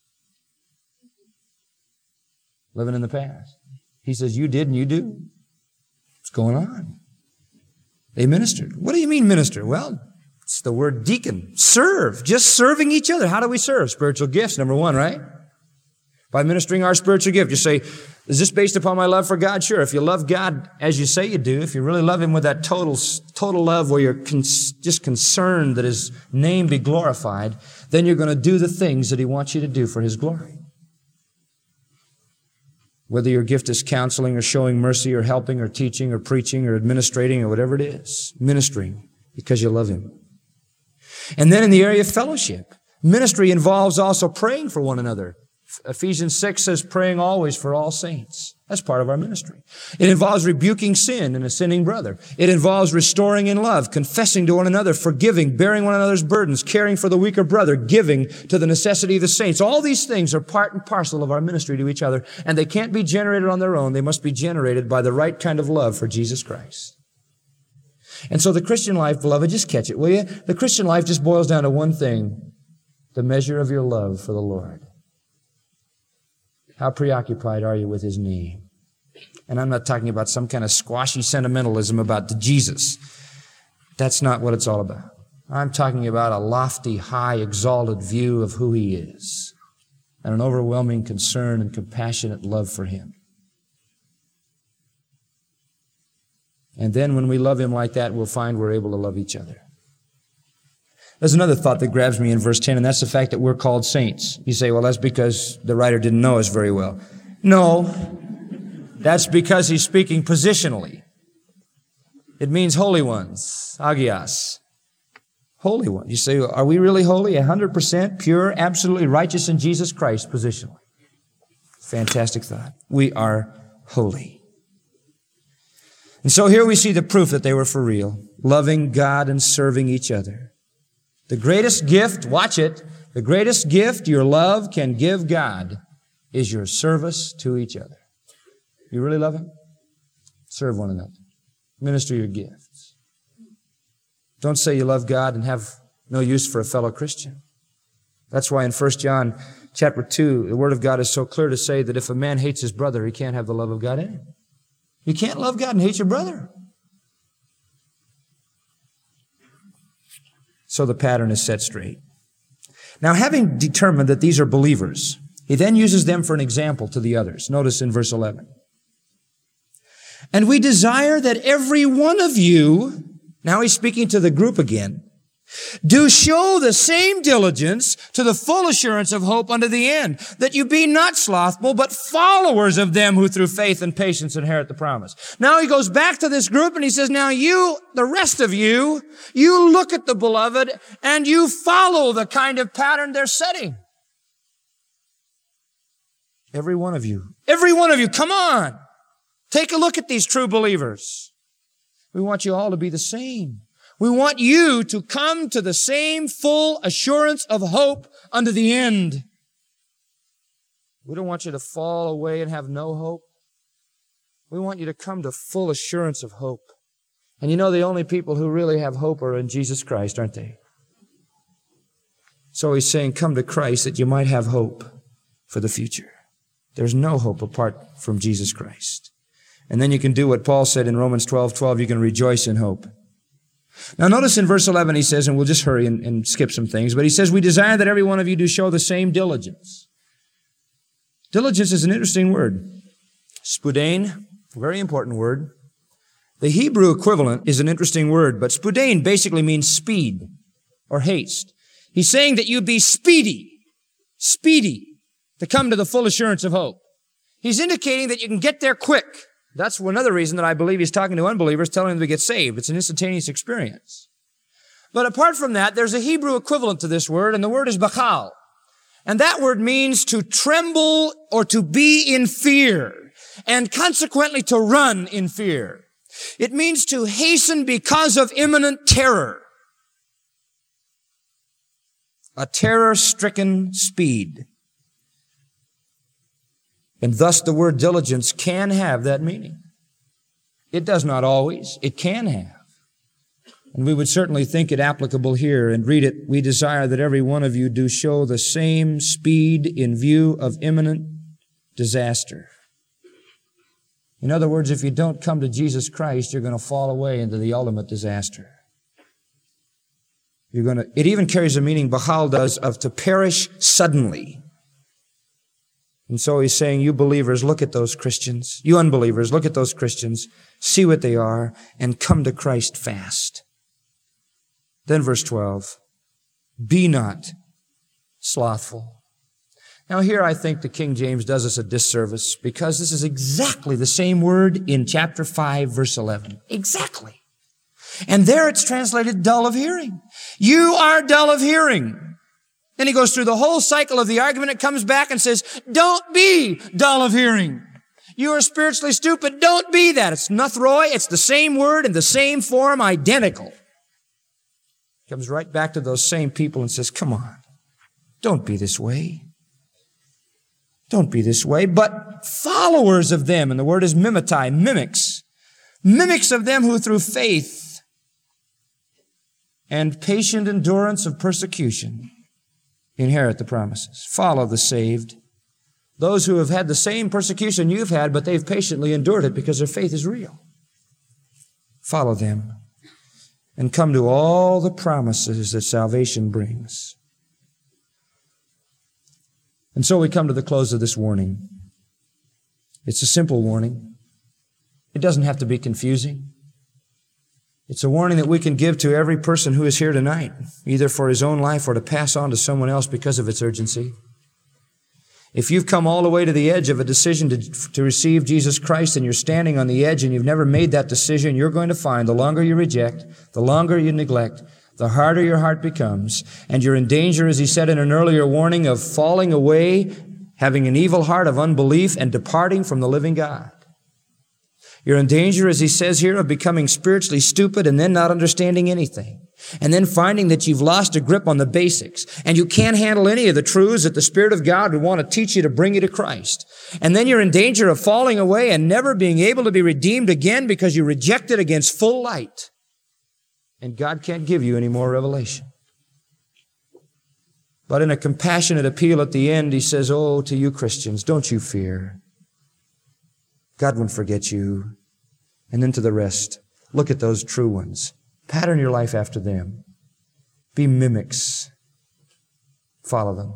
Living in the past. He says, you did and you do. What's going on? They ministered. What do you mean minister? Well, it's the word deacon. Serve. Just serving each other. How do we serve? Spiritual gifts, number one, right? By ministering our spiritual gift. You say, is this based upon my love for God? Sure. If you love God as you say you do, if you really love Him with that total, total love where you're con- just concerned that His name be glorified, then you're going to do the things that He wants you to do for His glory. Whether your gift is counseling or showing mercy or helping or teaching or preaching or administrating or whatever it is, ministering because you love Him. And then in the area of fellowship, ministry involves also praying for one another. Ephesians six says praying always for all saints. That's part of our ministry. It involves rebuking sin in a sinning brother. It involves restoring in love, confessing to one another, forgiving, bearing one another's burdens, caring for the weaker brother, giving to the necessity of the saints. All these things are part and parcel of our ministry to each other, and they can't be generated on their own. They must be generated by the right kind of love for Jesus Christ. And so the Christian life, beloved, just catch it, will you? The Christian life just boils down to one thing, the measure of your love for the Lord. How preoccupied are you with His name? And I'm not talking about some kind of squashy sentimentalism about the Jesus. That's not what it's all about. I'm talking about a lofty, high, exalted view of who He is and an overwhelming concern and compassionate love for Him. And then when we love Him like that, we'll find we're able to love each other. There's another thought that grabs me in verse ten, and that's the fact that we're called saints. You say, well, that's because the writer didn't know us very well. No, that's because he's speaking positionally. It means holy ones, agios, holy ones. You say, are we really holy? one hundred percent pure, absolutely righteous in Jesus Christ positionally. Fantastic thought. We are holy. And so here we see the proof that they were for real, loving God and serving each other. The greatest gift, watch it, the greatest gift your love can give God is your service to each other. You really love Him? Serve one another. Minister your gifts. Don't say you love God and have no use for a fellow Christian. That's why in First John chapter two, the Word of God is so clear to say that if a man hates his brother, he can't have the love of God in him. You can't love God and hate your brother. So the pattern is set straight. Now, having determined that these are believers, he then uses them for an example to the others. Notice in verse eleven. And we desire that every one of you, now he's speaking to the group again, do show the same diligence to the full assurance of hope unto the end, that you be not slothful, but followers of them who through faith and patience inherit the promise. Now he goes back to this group and he says, now you, the rest of you, you look at the beloved and you follow the kind of pattern they're setting. Every one of you. Every one of you, come on. Take a look at these true believers. We want you all to be the same. We want you to come to the same full assurance of hope unto the end. We don't want you to fall away and have no hope. We want you to come to full assurance of hope. And you know the only people who really have hope are in Jesus Christ, aren't they? So he's saying, come to Christ that you might have hope for the future. There's no hope apart from Jesus Christ. And then you can do what Paul said in Romans twelve twelve, you can rejoice in hope. Now notice in verse eleven he says, and we'll just hurry and, and skip some things, but he says, we desire that every one of you do show the same diligence. Diligence is an interesting word. Spudain, very important word. The Hebrew equivalent is an interesting word, but spudain basically means speed or haste. He's saying that you be speedy, speedy to come to the full assurance of hope. He's indicating that you can get there quick. That's another reason that I believe he's talking to unbelievers, telling them to get saved. It's an instantaneous experience. But apart from that, there's a Hebrew equivalent to this word, and the word is bachal. And that word means to tremble or to be in fear, and consequently to run in fear. It means to hasten because of imminent terror. A terror-stricken speed. And thus the word diligence can have that meaning. It does not always. It can have. And we would certainly think it applicable here and read it. We desire that every one of you do show the same speed in view of imminent disaster. In other words, if you don't come to Jesus Christ, you're going to fall away into the ultimate disaster. You're going to, it even carries a meaning, Bachal does, of to perish suddenly. And so he's saying, you believers, look at those Christians. You unbelievers, look at those Christians. See what they are and come to Christ fast. Then verse twelve, be not slothful. Now here I think the King James does us a disservice because this is exactly the same word in chapter five, verse eleven. Exactly. And there it's translated dull of hearing. You are dull of hearing. Then he goes through the whole cycle of the argument. It comes back and says, don't be dull of hearing. You are spiritually stupid. Don't be that. It's nathroi. It's the same word in the same form, identical. Comes right back to those same people and says, come on, don't be this way. Don't be this way, but followers of them. And the word is mimetai, mimics. Mimics of them who through faith and patient endurance of persecution inherit the promises. Follow the saved. Those who have had the same persecution you've had, but they've patiently endured it because their faith is real. Follow them and come to all the promises that salvation brings. And so we come to the close of this warning. It's a simple warning. It doesn't have to be confusing. It's a warning that we can give to every person who is here tonight, either for his own life or to pass on to someone else because of its urgency. If you've come all the way to the edge of a decision to, to receive Jesus Christ and you're standing on the edge and you've never made that decision, you're going to find the longer you reject, the longer you neglect, the harder your heart becomes, and you're in danger, as he said in an earlier warning, of falling away, having an evil heart of unbelief, and departing from the living God. You're in danger, as he says here, of becoming spiritually stupid and then not understanding anything. And then finding that you've lost a grip on the basics and you can't handle any of the truths that the Spirit of God would want to teach you to bring you to Christ. And then you're in danger of falling away and never being able to be redeemed again because you rejected against full light. And God can't give you any more revelation. But in a compassionate appeal at the end, He says, oh, to you Christians, don't you fear. God won't forget you. And then to the rest, look at those true ones. Pattern your life after them. Be mimics. Follow them.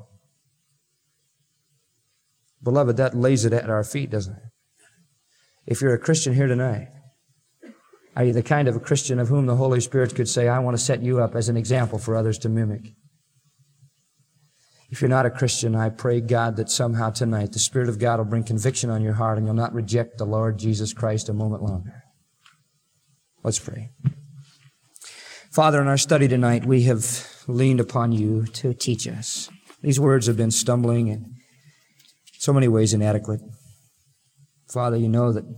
Beloved, that lays it at our feet, doesn't it? If you're a Christian here tonight, are you the kind of a Christian of whom the Holy Spirit could say, I want to set you up as an example for others to mimic? If you're not a Christian, I pray, God, that somehow tonight the Spirit of God will bring conviction on your heart and you'll not reject the Lord Jesus Christ a moment longer. Let's pray. Father, in our study tonight, we have leaned upon you to teach us. These words have been stumbling and in so many ways inadequate. Father, you know that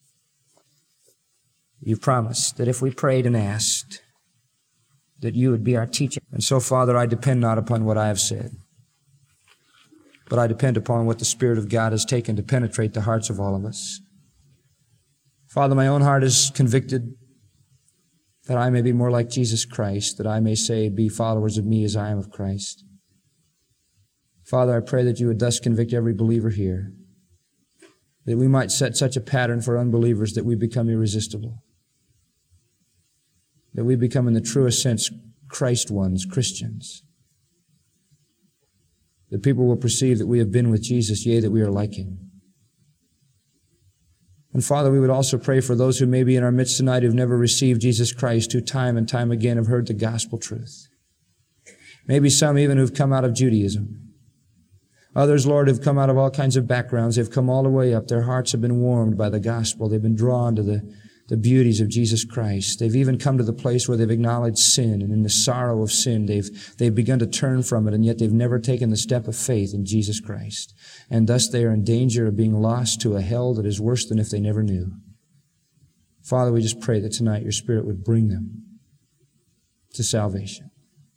you promised that if we prayed and asked, that you would be our teacher. And so, Father, I depend not upon what I have said, but I depend upon what the Spirit of God has taken to penetrate the hearts of all of us. Father, my own heart is convicted that I may be more like Jesus Christ, that I may say, be followers of me as I am of Christ. Father, I pray that you would thus convict every believer here, that we might set such a pattern for unbelievers that we become irresistible, that we become in the truest sense Christ ones, Christians, that people will perceive that we have been with Jesus, yea, that we are like Him. And Father, we would also pray for those who may be in our midst tonight who have never received Jesus Christ, who time and time again have heard the gospel truth. Maybe some even who've come out of Judaism. Others, Lord, have come out of all kinds of backgrounds. They've come all the way up. Their hearts have been warmed by the gospel. They've been drawn to the, the beauties of Jesus Christ. They've even come to the place where they've acknowledged sin, and in the sorrow of sin, they've, they've begun to turn from it, and yet they've never taken the step of faith in Jesus Christ. And thus they are in danger of being lost to a hell that is worse than if they never knew. Father, we just pray that tonight your Spirit would bring them to salvation.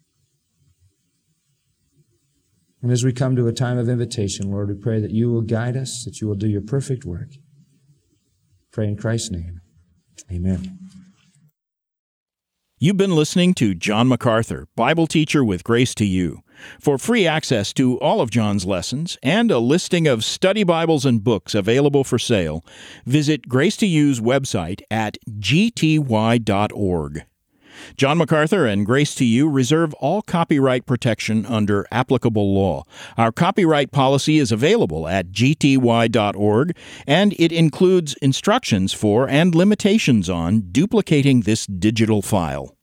And as we come to a time of invitation, Lord, we pray that you will guide us, that you will do your perfect work. Pray in Christ's name. Amen. You've been listening to John MacArthur, Bible teacher with Grace to You. For free access to all of John's lessons and a listing of study Bibles and books available for sale, visit Grace to You's website at g t y dot org. John MacArthur and Grace to You reserve all copyright protection under applicable law. Our copyright policy is available at g t y dot org, and it includes instructions for and limitations on duplicating this digital file.